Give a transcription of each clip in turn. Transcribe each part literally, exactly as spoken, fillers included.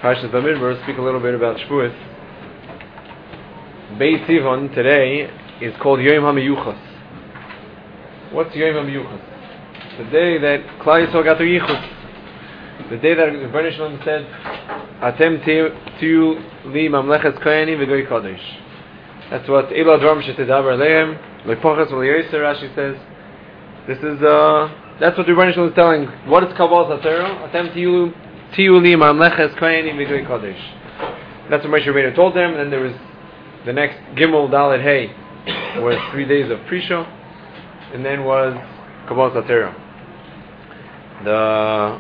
Parshas Bamidbar, speak a little bit about Shavuos. Beis Sivan today is called Yom HaMiyuchas. What's Yom HaMiyuchas? The day that Klal Yisrael got to Yichus. The day that the Rebbeinu Shalom said, Atem tiyu li mamleches kohanim v'goy kodesh. That's what Elo Adram Shetadaber Aleim Lepoches V'Liyoser. Rashi says, this is uh, that's what the Rebbeinu Shalom is telling. What is Kabbalas HaTorah? Atem tiyu tiyu li mamleches kohanim v'goy kodesh. That's what Moshe Rabbeinu told them. And then there was the next Gimel Dalet Hey was three days of Prisha, and then was Kabbalas HaTorah. The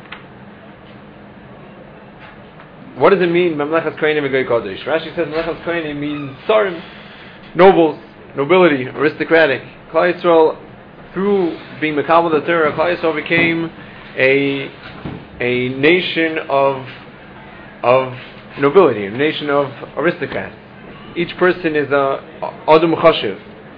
What does it mean, Mamlechas Kohanim v'Goy Kodesh? Rashi says Mamlechas Kohanim means Sarim, nobles, nobility, aristocratic. Klal Yisrael, through being Mekabel the Torah, Klal Yisrael became a a nation of of nobility, a nation of aristocrats. Each person is a Adam Chashiv.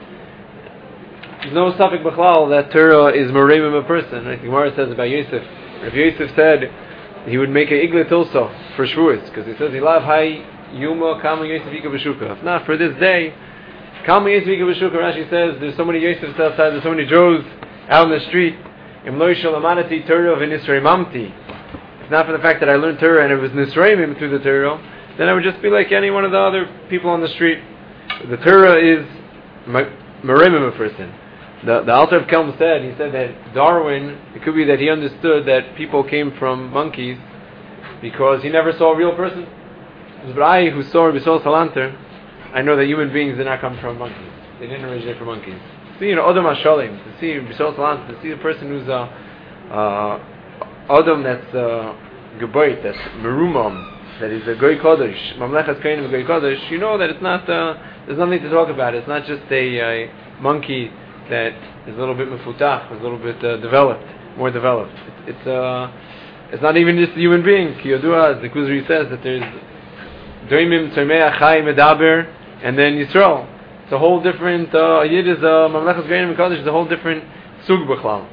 There's no Safek B'chlal that Torah is Meremim a person. I think Gemara says about Yosef. If Yosef said he would make an iglet also for Shavuos, because he says, "Ilav hay yuma kama Yosef ika b'shuka." If not for this day, kama Yosef ika b'shuka. Rashi says, "There's so many Yosefs outside. There's so many Joes out in the street." Im lo yishal amanati Torah v'nisreimamti. If not for the fact that I learned Torah and it was nisreimim through the Torah, then I would just be like any one of the other people on the street. The Torah is meremim a person. The, the Alter of Kelm said, he said that Darwin, it could be that he understood that people came from monkeys because he never saw a real person. But I, who saw Bisol Salanter, I know that human beings did not come from monkeys. They didn't originate from monkeys. To see, you know, Adam HaShalim, to see Bisol Salanter, to see a person who's a uh, Adam that's uh, Geboit, that's Merumam, that is a Goy Kodesh, Mamlechas Kohanim Goy Kodesh, you know that it's not, uh, there's nothing to talk about. It's not just a, a monkey that is a little bit mefutach, is a little bit uh, developed, more developed. It's it's, uh, it's not even just a human being. Ki Yodua, as the Kuzri says, that there's Doimim Tzomei Chai Medaber, and then Yisrael. It's a whole different, uh, Yid is a Mamlechas Kohanim Kodesh, is a whole different Sug B'chlal.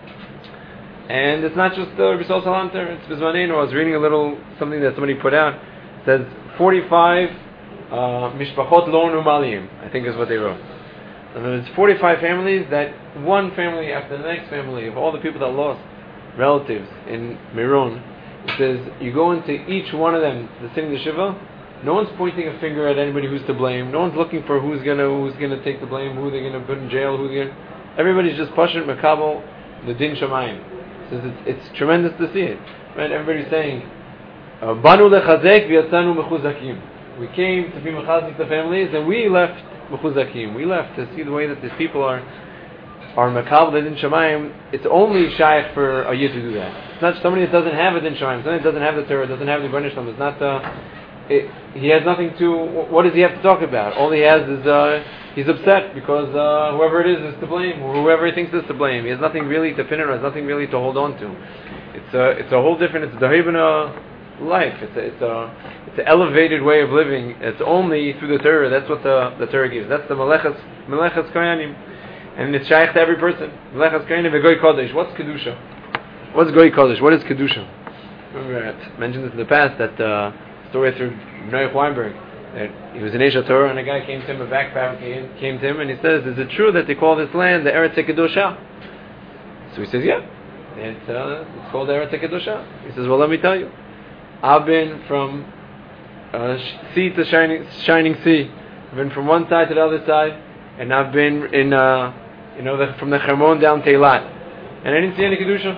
And it's not just the uh, Bisol Salanter, it's Bizmaneinu. I was reading a little, something that somebody put out. It says forty-five uh, Mishpachot Lo Numaliyim, I think is what they wrote. And there's forty-five families that one family after the next family of all the people that lost relatives in Meron. It says you go into each one of them, the sitting the Shiva. No one's pointing a finger at anybody who's to blame. No one's looking for who's gonna who's gonna take the blame, who they're gonna put in jail, who's gonna. Everybody's just pushing Makabel the Din Shamayim. It says it's, it's tremendous to see it. Right? Everybody's saying, Banu lechazek v'yatzanu mechuzakim. We came to be mechazik the families, and we left. We left to see the way that these people are are makabel the din shamayim. It's only shaykh for a yid to do that. It's not somebody that doesn't have a din shamayim, somebody that doesn't have the Torah, doesn't have the Rebbeinu Shalom. It's not uh, it, he has nothing to. What does he have to talk about? All he has is uh, he's upset because uh, whoever it is is to blame, or whoever he thinks is to blame. He has nothing really to pin it, or has nothing really to hold on to. It's a it's a whole different. It's a dahibana life. It's a, it's a it's an elevated way of living. It's only through the Torah. That's what the, the Torah gives. That's the Melechas Melechas Kohanim, and it's shaykh to every person. Melechas Kohanim v'Goy Kodesh. What's kedusha? What's Goy Kodesh? What is kedusha? Remember, I mentioned this in the past. That uh, story through Noach Weinberg. That he was in Asia Torah, and a guy came to him, a backpacker came, came to him, and he says, "Is it true that they call this land the Eretz Kedusha?" So he says, "Yeah, it's uh, it's called the Eretz Kedusha." He says, "Well, let me tell you. I've been from uh, sea to shining, shining sea. I've been from one side to the other side, and I've been in, uh, you know, the, from the Hermon down to Eilat, and I didn't see any kedusha."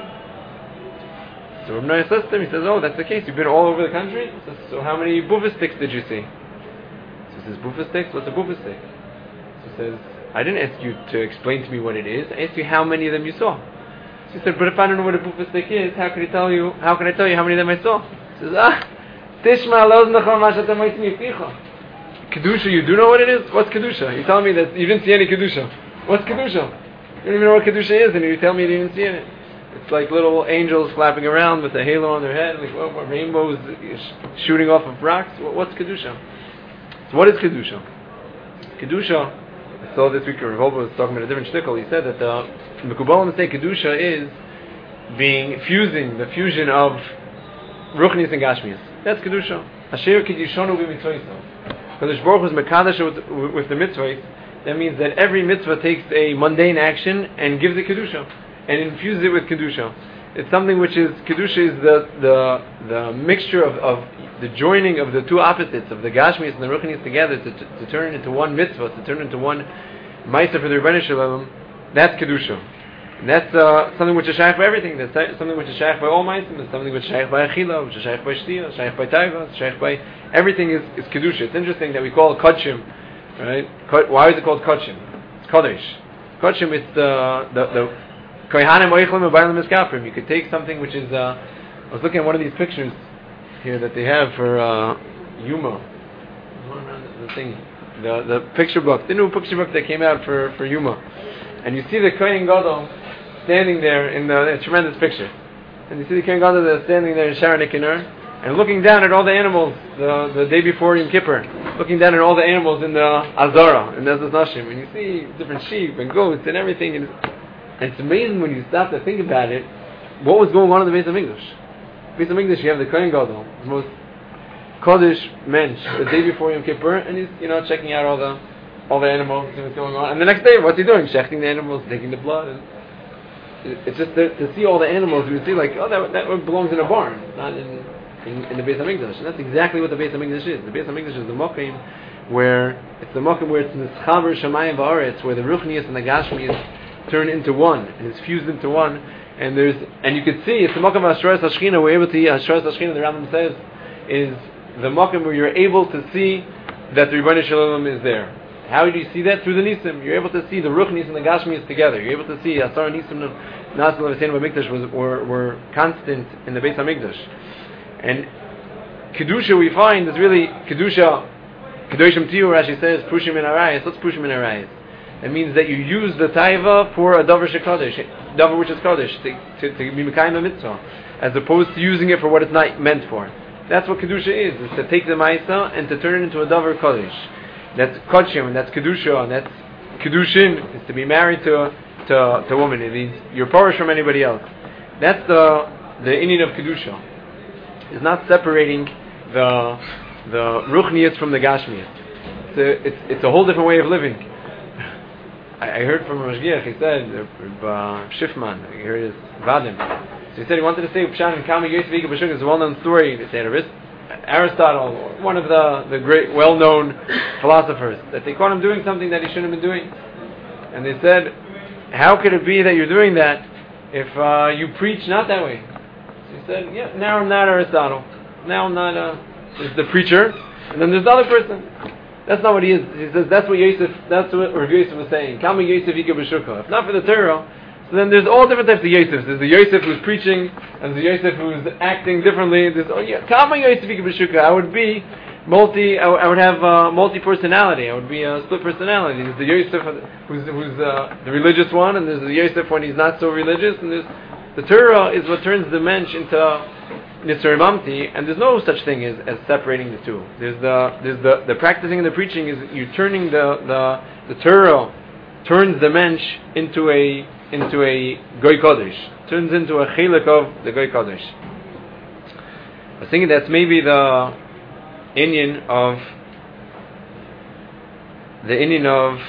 So Rabbi Noah says to him, he says, "Oh, that's the case. You've been all over the country. He says, so how many bufa sticks did you see?" So he says, "Bufa sticks? What's a bufa stick?" So he says, "I didn't ask you to explain to me what it is. I asked you how many of them you saw." So he said, "But if I don't know what a bufa stick is, how can I tell you? How can I tell you how many of them I saw?" He says, "Ah, Tishma loznachon mashatem oitim yificha." Kedusha, you do know what it is? What's kedusha? You tell me that you didn't see any kedusha. What's kedusha? You don't even know what kedusha is, and you tell me you didn't see it. It's like little angels flapping around with a halo on their head, like what, what rainbows shooting off of rocks. What, what's kedusha? So what is kedusha? Kedusha. I saw this week Rav Wolbe was talking about a different shtickle. He said that the Mekubalim say kedusha is being fusing the fusion of Ruchnius and Gashmius. That's kedusha. Asher kedushanu b'mitzvah. Kadosh Baruch Hu is mekadosh with, with the mitzvah. That means that every mitzvah takes a mundane action and gives it kedusha and infuses it with kedusha. It's something which is kedusha is the the the mixture of, of the joining of the two opposites of the gashmis and the ruchnis together to, to, to turn into one mitzvah, to turn into one ma'aser for the Rebbeinu Shalom. That's kedusha. And that's uh, something which is shaykh by everything. That's something which is shaykh by all ma'asim. It's something which is shaykh by achila, which is shaykh by shtiya, shaykh by taiva, shaykh by everything is, is kedusha. It's interesting that we call it kodshim, right? Why is it called kodshim? It's kodesh. Kodshim is the the the kohanim oichlim and bailim miskafrim. You could take something which is. Uh, I was looking at one of these pictures here that they have for uh, Yuma. The thing, the the picture book, the new picture book that came out for, for Yuma, and you see the Kohen Gadol standing there in the a tremendous picture, and you see the Kohen Gadol there standing there in Sharon Nikanor and looking down at all the animals the the day before Yom Kippur, looking down at all the animals in the Azara in the Ezras Nashim, and you see different sheep and goats and everything, and, and it's amazing when you stop to think about it, what was going on in the Beis HaMikdash. Beis HaMikdash, you have the Kohen Gadol, the most Kodesh mensch, the day before Yom Kippur, and he's, you know, checking out all the all the animals, see what's going on. And the next day, what's he doing? Shechting the animals, taking the blood. And it's just to, to see all the animals, you would see like, oh, that that belongs in a barn, not in in, in the Beis HaMikdash. And that's exactly what the Beis HaMikdash is. The Beis HaMikdash is the mokim where it's the mokim where it's nischaber shamayim va'aretz, where the ruchnius and the gashmius turn into one and it's fused into one. And there's and you can see it's the mokim of Hashras Hashchina. We're able to see Hashras Hashchina. The Rambam says is the mokim where you're able to see that the Rebbeinu Shalom is there. How do you see that? Through the Nisim. You're able to see the Ruchnis and the Gashmis together. You're able to see Asar Nisim Nasal V'Sein B'Mikdash was were, were constant in the Beis HaMikdash. And Kedusha we find is really Kedusha Kedoshim Tiyu, Rashi says, Pushim in Arayis. What's Pushim in Arayis? It means that you use the Taiva for a Davar Shekadosh, Davar which is Kodesh, to, to, to be Mekayim Mitzvah, as opposed to using it for what it's not meant for. That's what Kedusha is, is to take the Maisa and to turn it into a Davar Kodesh. That's Kodshim, and that's Kedusha, and that's Kedushin, is to be married to to, to a woman. It means you're parish from anybody else. That's the the inyan of Kedusha. It's not separating the the Ruchnius from the Gashmius. It's a, it's, it's a whole different way of living. I, I heard from Mashgiach, he said, uh, Schiffman, I heard his Vadim. So he said he wanted to say Pshan and Kama Yosef Ika Bashuk is a well-known story. They said Aristotle, one of the, the great well-known philosophers, that they caught him doing something that he shouldn't have been doing. And they said, how could it be that you're doing that if uh, you preach not that way? So he said, yeah, now I'm not Aristotle. Now I'm not uh, there's the preacher, and then there's the other person. That's not what he is. He says, that's what Yosef, that's what Rav Yosef was saying. Kama Yosef Ika B'Shuka. If not for the Torah, so then there's all different types of Yosefs. There's the Yosef who's preaching, and the Yosef who's acting differently. There's, oh yeah, Kama Yosef Ika B'Shuka. I would be multi, I, w- I would have uh, multi-personality. I would be a split personality. There's the Yosef who's, who's uh, the religious one, and there's the Yosef when he's not so religious, and there's, the Torah is what turns the mensch into Nisar Mamti, and there's no such thing as, as separating the two. There's the there's the, the practicing and the preaching is you turning the, the, the Torah turns the mensch into a into a Goy Kodesh, turns into a Chilek of the Goy Kodesh. I was thinking that's maybe the inyan of the inyan of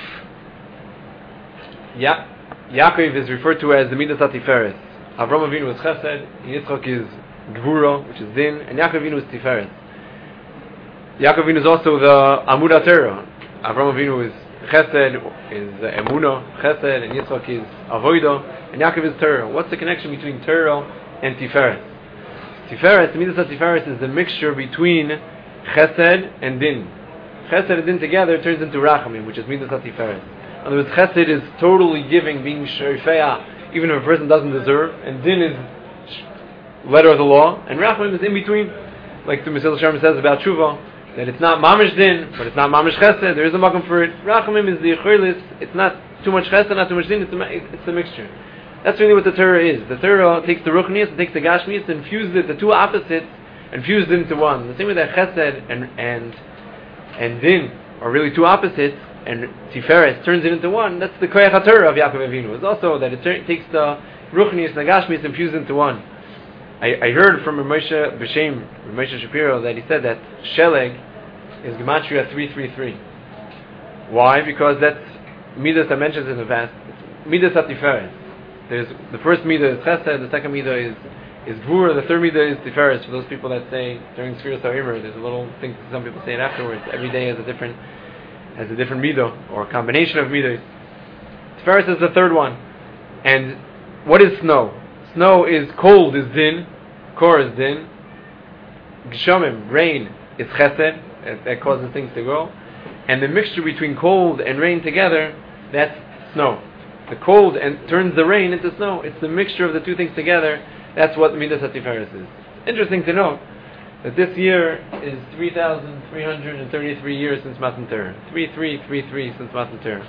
Ya- Yaakov is referred to as the Midas HaTiferes. Avram Avinu is Chesed, Yitzchak is Gvura, which is Din, and Yaakov Avinu is Tiferet. Yaakov Avinu is also the Amud HaTorah. Avram Avinu is Chesed, is uh, Emunah, Chesed, and Yitzchak is Avodah, and Yaakov is Torah. What's the connection between Torah and Tiferet? Tiferet, the Midas HaTiferes, is the mixture between Chesed and Din. Chesed and Din together turns into Rachamim, which is Midas HaTiferes. In other words, Chesed is totally giving, being Shorifeah, even if a person doesn't deserve, and Din is letter of the law, and Rachamim is in between, like the Mesil Sharma says about Tshuva, that it's not Mamish Din, but it's not Mamish Chesed, there is a makom for it. Rachamim is the Yecholis, it's not too much Chesed, not too much Din, it's a, it's a mixture. That's really what the Torah is. The Torah takes the Ruchnius, it takes the Gashmius, and fuses it, the two opposites, and fuses it into one. The same way that Chesed and, and, and Din are really two opposites, and Tiferes turns it into one. That's the Koyach HaTorah of Yaakov Avinu. It's also that it ter- takes the Ruchnius and the Gashmius and fuses into one. I, I heard from Moshe B'Shem, Moshe Shapiro, that he said that Sheleg is Gematria three three three. Why? Because that's Midas I mentioned in the past. Midas HaTiferes. There's the first Midah is Chesed, the second Midah is is Gvura, the third Midah is Tiferes. For those people that say during Sfiras HaOmer, there's a little thing. Some people say it afterwards. Every day has a different has a different Midah or a combination of Midas. Tiferes is the third one. And what is snow? Snow is cold is Din, Kor is Din, Gshomim, rain is Chesed. That causes things to grow. And the mixture between cold and rain together, that's snow. The cold and turns the rain into snow. It's the mixture of the two things together. That's what Midas HaTiferes is. Interesting to note that this year is three thousand three hundred thirty-three years since Matan Torah. three three three three since Matan Torah.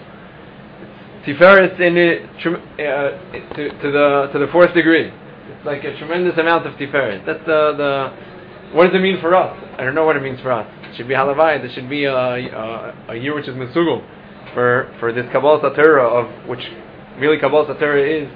Tiferes in it uh, to, to the to the fourth degree. It's like a tremendous amount of Tiferes. That's the the. What does it mean for us? I don't know what it means for us. It should be halavai. There should be a, a, a year which is mesugel for for this Kabbalah Satira, of which really Kabbalah Satira is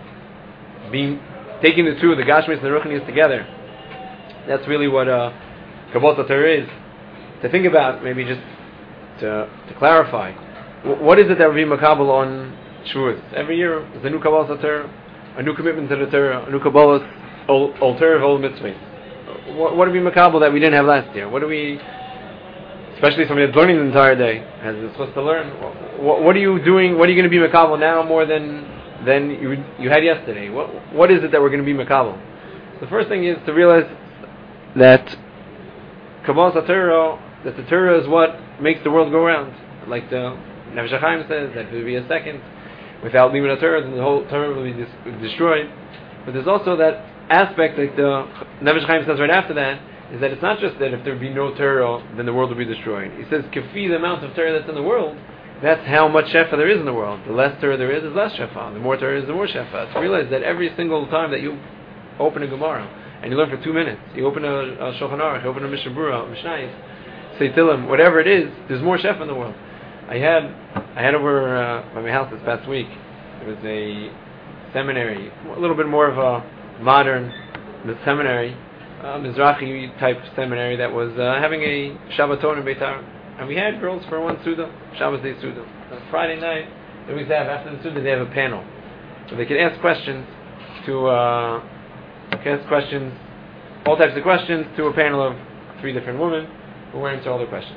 being taking the two, the Gashmis and the Ruchnis together. That's really what uh, Kabbalah Satira is. To think about, maybe just to to clarify, w- what is it that we makabel on Shavuos? Every year there's a new Kabbalah Satira, a new commitment to the Torah, a new Kabbalah alter of all mitzvahs. What, what do we makabel that we didn't have last year? What do we, especially somebody that's learning the entire day, has is supposed to learn? What, what are you doing? What are you going to be makabel now more than than you you had yesterday? What what is it that we're going to be makabel? The first thing is to realize that Kabbalah Satira, that the Torah is what makes the world go round. Like the Nefesh HaChaim says, that there will be a second. Without Limud HaTorah, then the whole Torah will be dis- destroyed. But there's also that aspect, like the Nefesh HaChaim says right after that, is that it's not just that if there be no Torah, then the world will be destroyed. He says, Kafi, the amount of Torah that's in the world, that's how much Shefa there is in the world. The less Torah there is, is less Shefa. The more Torah is, the more Shefa. To realize that every single time that you open a Gemara, and you learn for two minutes, you open a, a Shulchan Aruch, you open a Mishnah Berurah, Mishnayos, say Tilim, whatever it is, there's more Shefa in the world. I had I had over uh, by my house this past week, there was a seminary, a little bit more of a modern seminary, uh, Mizrahi type seminary that was uh, having a Shabbaton in Beitar. And we had girls for one Suda, Shabbos Day Suda. On Friday night, they always have, after the Suda, they have a panel. So they can ask questions to, uh, can ask questions, all types of questions to a panel of three different women who will answer all the questions.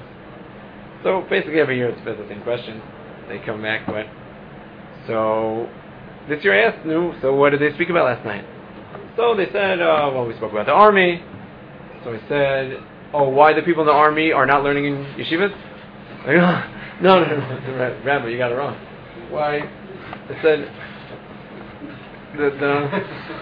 So basically every year it's about the same question. They come back, but so this year I asked, no, so what did they speak about last night? So they said, uh, well, we spoke about the army. So I said, oh, why the people in the army are not learning in yeshivas? Like, no, no, no, no, Rabbi, you got it wrong. Why? I said, the, the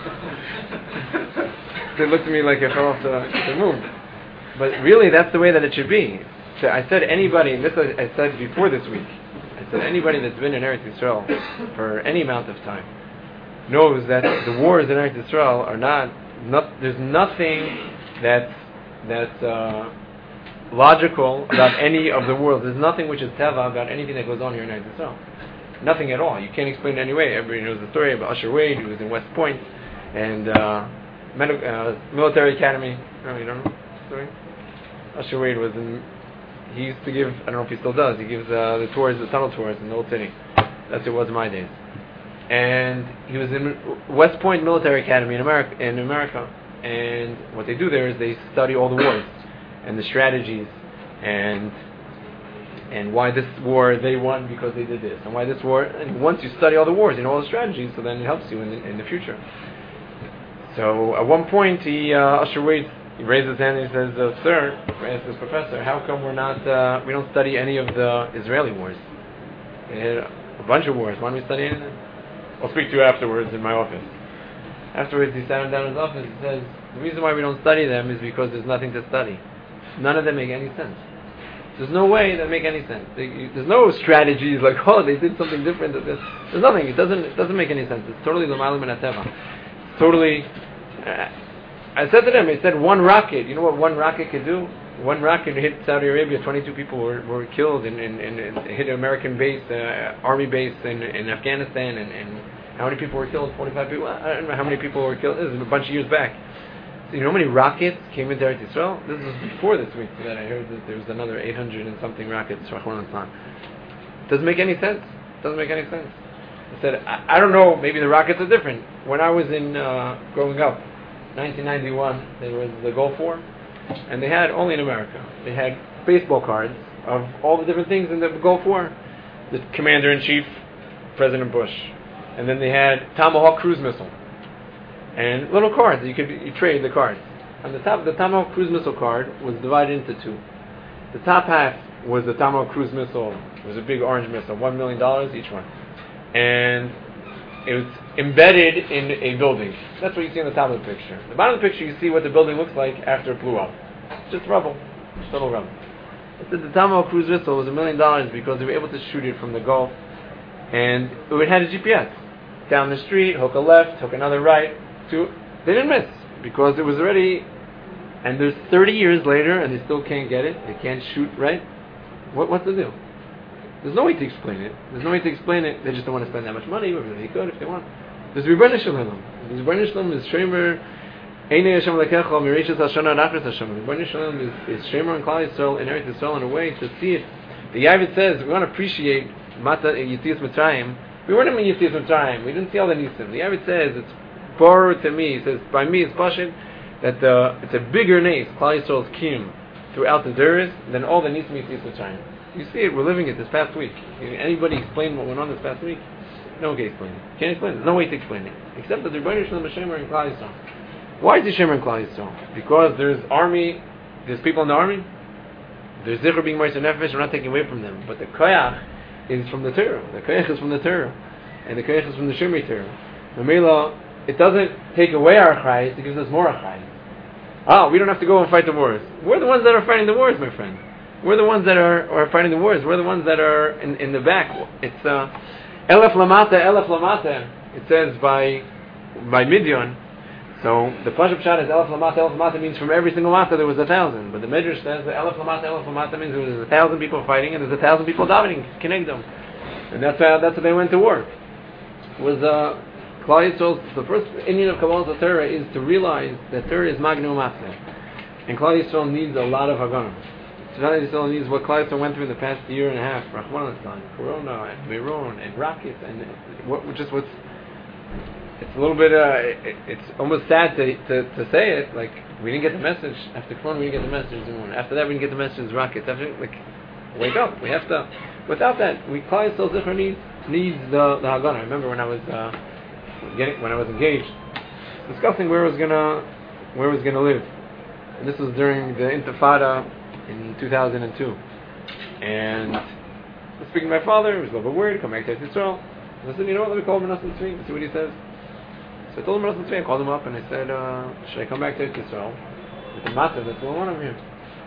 they looked at me like I fell off the, the moon. But really, that's the way that it should be. So I said anybody, and this I, I said before this week, I said anybody that's been in Eretz Yisrael for any amount of time knows that the wars in Eretz Yisrael are not, not there's nothing that's that's uh, logical about any of the world. There's nothing which is teva about anything that goes on here in Eretz Yisrael. Nothing at all. You can't explain it in any way. Everybody knows the story about Usher Wade, who was in West Point, and uh, med- uh, military academy. No, you don't know the story? Usher Wade was in, he used to give, I don't know if he still does, he gives uh, the tours, the tunnel tours in the old city. That's what it was in my days. And he was in West Point Military Academy in America, in America. And what they do there is they study all the wars and the strategies and and why this war they won because they did this, and why this war. And once you study all the wars, you know all the strategies, so then it helps you in the, in the future. So at one point, he uh, Usher Wade he raised his hand and he says, uh, "Sir," asked his professor, "how come we're not uh, we don't study any of the Israeli wars? They had a bunch of wars. Why don't we study anything?" I'll speak to you afterwards in my office. Afterwards, he sat him down in his office and says, the reason why we don't study them is because there's nothing to study. None of them make any sense. There's no way that make any sense. They, you, there's no strategies like, oh, they did something different. There's, there's nothing. It doesn't It doesn't make any sense. It's totally l'malam min hateva. It's totally... Uh, I said to them, I said, one rocket, you know what one rocket could do? One rocket hit Saudi Arabia, twenty-two people were, were killed and, and, and, and hit an American base, uh, army base in, in Afghanistan, and, and How many people were killed? forty-five people? I don't know how many people were killed. This is a bunch of years back. So you know how many rockets came into Eretz Yisrael? This was before this week that I heard that there was another eight hundred and something rockets. Doesn't make any sense. Doesn't make any sense. I said, I, I don't know, maybe the rockets are different. When I was in, uh, growing up, nineteen ninety-one, there was the Gulf War, and they had, only in America, they had baseball cards of all the different things in the Gulf War. The Commander-in-Chief, President Bush. And then they had Tomahawk cruise missile. And little cards, you could you trade the cards. On the top, the Tomahawk cruise missile card was divided into two. The top half was the Tomahawk cruise missile. It was a big orange missile, one million dollars each one. And it was embedded in a building. That's what you see on the top of the picture. The bottom of the picture, you see what the building looks like after it blew up. Just rubble. Just little rubble. It said the Tomahawk cruise missile was a million dollars because they were able to shoot it from the Gulf. And it had a G P S. Down the street, hook a left, hook another right. To, they didn't miss because it was already, and there's thirty years later and they still can't get it. They can't shoot right. What, what's the deal? There's no way to explain it. There's no way to explain it. They just don't want to spend that much money. But they could if they want. There's Rebbeinu Shalom. There's Rebbeinu Shalom is Shemer. Einei Hashem Lekecha Mirishas Hashana Nachris Hashem. Rebbeinu Shalom is, is Shemer and Klal Yisrael in Eretz Yisrael in a way to see it. The Yavit says we want to appreciate Mata Yitzias Mitzrayim. We weren't in Yitzias Mitzrayim. We didn't see all the Nisim. The Yavit says it's borrowed to me. He says by me it's Pashit that the, it's a bigger name, Klal Yisrael's Kiyum throughout the Duras than all the Nisim Yitzias Mitzrayim. You see it, we're living it this past week. Can anybody explain what went on this past week? No one can explain it. Can't explain it. There's no way to explain it. Except that the Rebbeinu Shalom is Shemer and Klal Yisrael. Why is he Shemer and Klal Yisrael? Because there's army, there's people in the army, there's Zikr being Ma'aser Nefesh, we're not taking away from them. But the Koyach is from the Torah. The Koyach is from the Torah. And the Koyach is from the Shemri Torah. Mamela, it doesn't take away our Chayes, it gives us more Chayes. Oh, we don't have to go and fight the wars. We're the ones that are fighting the wars, my friend. We're the ones that are, are fighting the wars. We're the ones that are in, in the back. It's uh, Elef Lamata, Elef Lamata. It says by by Midian. So the Pashup Shad is Elef Lamata, Elef Lamata means from every single Mata there was a thousand. But the Midrash says that Elef Lamata, Elef Lamata means there was a thousand people fighting and there's a thousand people davening, Kenegdom. And that's how that's how they went to war. It was uh, Klal Yisrael, the first Indian of Kabbalah Torah is to realize that Torah is Magnum Matzah. And Klal Yisrael needs a lot of Haganah. Klal Yisrael needs what Klal Yisrael went through in the past year and a half, Rahman al Corona and Meron and rockets and what just what's it's a little bit uh, it, it's almost sad to, to to say it, like we didn't get the message after Corona, we didn't get the message, and after that we didn't get the message rockets. After like wake up, we have to. Without that, we Klal Yisrael Zichron needs needs the the Haganah. I remember when I was uh, getting when I was engaged, discussing where I was gonna where I was gonna live, and this was during the Intifada in two thousand two, and I was speaking to my father. He was a little bit worried. Come back to Israel. I said, you know what? Let me call him Menachem Tzvi and see what he says. So I told him Menachem Tzvi. I called him up and I said, uh, should I come back to Israel with the matzah that's going on over here?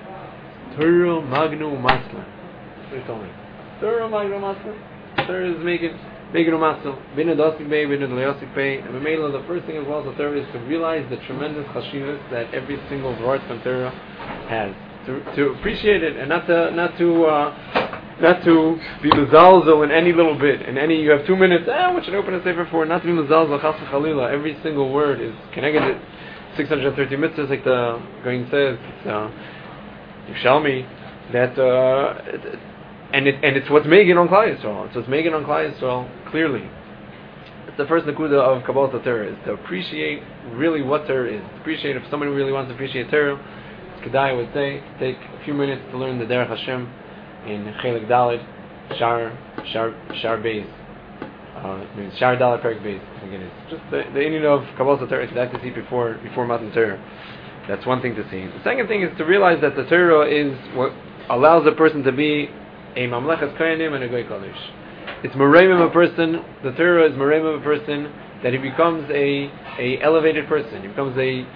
Torah Magnu Masla. That's what he told me. Torah Magnu Masla. Torah is making making a matzah. Bina Dosik Bey, Bina Dosik Bey. And Mamela, the first thing as well as the Torah is to realize the tremendous chashivas that every single word from Torah has. To, to appreciate it and not to not to uh, not to be mezalzel in any little bit. In any, you have two minutes. Ah, what should I open a sefer for? Not to be mezalzel. Chas v'chalila. Every single word is connected to six hundred thirty mitzvahs, like the Goin says. It's uh, Yerushalmi that uh, it, and it and it's what's making on Klal Yisrael. It's what's making on Klal Yisrael clearly. It's the first nakuda of Kabbalah Torah is to appreciate really what Torah is. Appreciate if somebody really wants to appreciate Torah. Kedai would say, take a few minutes to learn the Derech Hashem in Chelik Daled, Shar, Shar, Shar Beis. Uh, it means Shar Daled Perik Beis, I think it is. Just the, the Indian of Kabbalah Torah, that to see before, before Matan Torah. That's one thing to see. The second thing is to realize that the Torah is what allows a person to be a Mamlechas Koyanim and a Goy Kodesh. It's Mereimim a person, the Torah is Mereimim a person, that he becomes a, a elevated person. He becomes a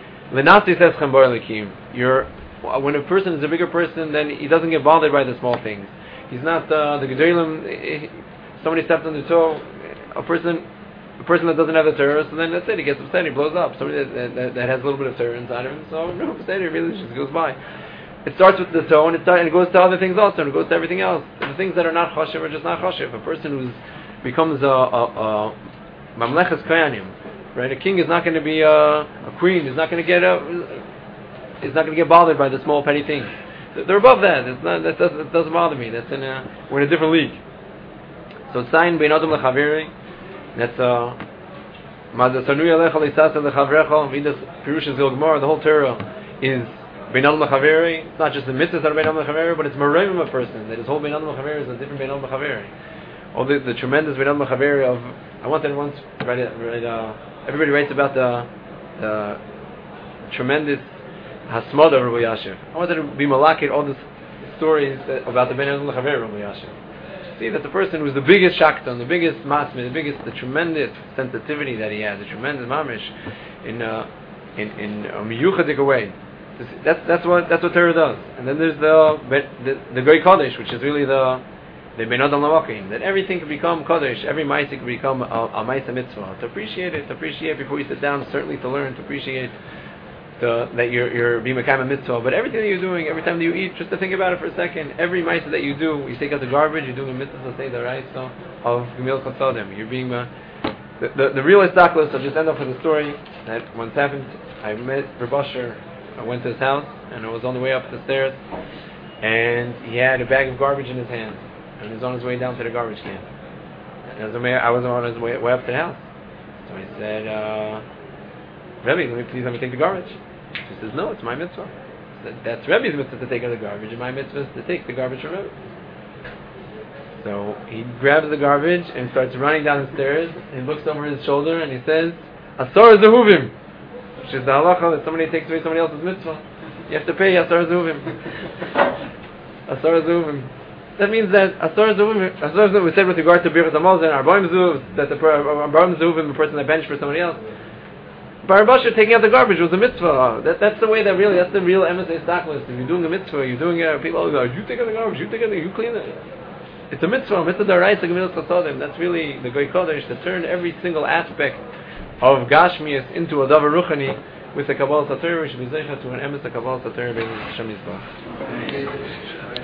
You're, when a person is a bigger person, then he doesn't get bothered by the small things. He's not uh, the Gedolim. Somebody stepped on the toe. A person, a person that doesn't have the Torah, so then that's it. He gets upset. He blows up. Somebody that, that, that has a little bit of Torah inside of him, so no, upset. He really just goes by. It starts with the toe, and it, start, and it goes to other things also, and it goes to everything else. The things that are not chashiv are just not chashiv. A person who becomes a, a, a Mamlechas Koyanim. Right? A king is not going to be a, a queen. Is not going to get a, is not going to get bothered by the small petty things. They're above that. It's not, that doesn't, it doesn't bother me. That's in a, we're in a different league. So sign bein adam lechaveri. That's uh, Madasanui alecha leisasa lechavrecha. Vidas Pirush Zil Gemara. The whole Torah is bein adam lechaveri. It's not just the mitzvahs that are bein adam lechaveri, but it's marayim a person. That his whole bein adam lechaveri is a different bein adam lechaveri. All the, the tremendous bein adam lechaveri of. I wanted once write it. Write, uh, everybody writes about the, the tremendous hasmada of Rabbi Yashiv. I wanted to be malakit all the stories that, about the bein adam lechaveri of Rabbi Yashiv. See that the person who's the biggest shakton, the biggest masmid, the biggest, the tremendous sensitivity that he has, the tremendous mamish, in uh, in in a miyuchadik way. That's that's what that's what Torah does. And then there's the the, the Goy Kodesh, which is really the the Ben Adam Lamakim, that everything can become Kodesh, every ma'aseh can become a, a ma'aseh mitzvah. To appreciate it, to appreciate before you sit down, certainly to learn, to appreciate. The, that you're you're being a mitzvah, but everything that you're doing, every time that you eat, just to think about it for a second. Every mitzvah that you do, you take out the garbage, you're doing a mitzvah to say the right so of Gemil Chasadim. You're being a, the the, the real istaklos. I'll just end up with a story that once happened. I met Rebusher. I went to his house, and I was on the way up the stairs, and he had a bag of garbage in his hand, and he was on his way down to the garbage can. And as a mayor, I was on his way, way up to the house, so I said, uh, "Rebbe, let me please let me take the garbage." He says, "No, it's my mitzvah." Said, that's Rebbe's mitzvah to take out the garbage, and my mitzvah is to take the garbage from Rebbe. So he grabs the garbage and starts running down the stairs. He looks over his shoulder and he says, "Asar zehuvim," which is the halacha that somebody takes away somebody else's mitzvah. You have to pay Asar zehuvim. Asar zehuvim. That means that Asar zehuvim. Asar zehuvim we said with regard to Birchas Hamazon, Arbaim zehuv, that the Arbaim zehuvim, the person that benched for somebody else. Bar Basha taking out the garbage was a mitzvah. That, that's the way that really, that's the real M S A stacklist. If you're doing a mitzvah, you're doing it, people go, you take out the garbage, you take out the, you clean it. It's a mitzvah, mitzvah daraisa gemilas chasadim. That's really the Goy Kodesh, to turn every single aspect of Gashmias into a davar ruchani with the Kabbalah Sator, which should be zeicha to an M S A Kabbalah Sator bein Hashem Yisrael.